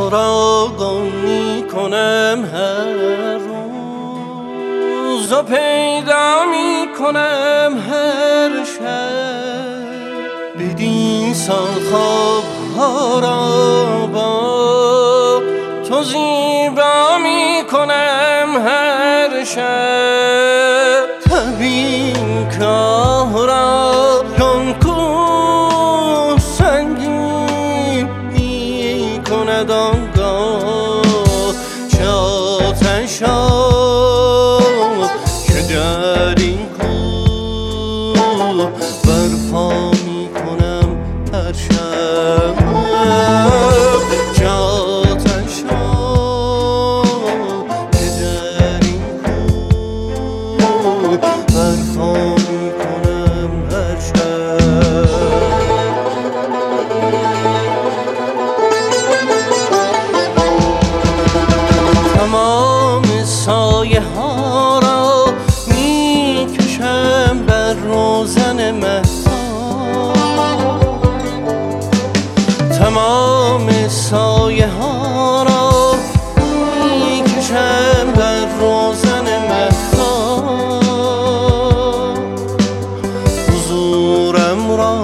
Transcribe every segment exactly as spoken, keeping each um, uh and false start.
تو را گم می کنم هر روز و پیدا می کنم هر شب، بدین سال خواب‌ها را با تو زیبا می کنم هر شب. تبین کاه را چون کوه سنگین می کند آنگاه چه آتش‌ها که در این کوه برپا می کنم هر شب. چه آتش‌ها که در این کوه برپا می کنم هر شب. تمام سایه ها را می کشم بر روزن مهتاب، تمام سایه ها را می کشم بر روزن مهتاب. حضورم را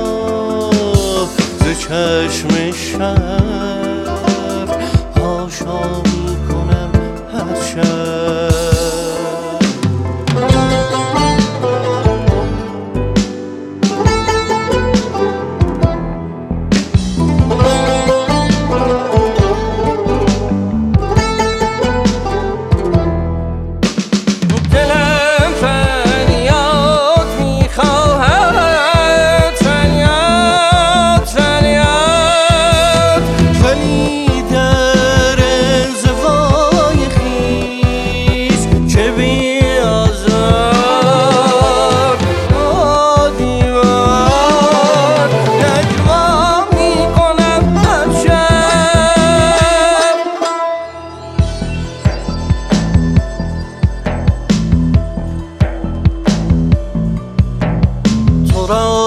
ز چشم شب حاشا می کنم هر شب. تو را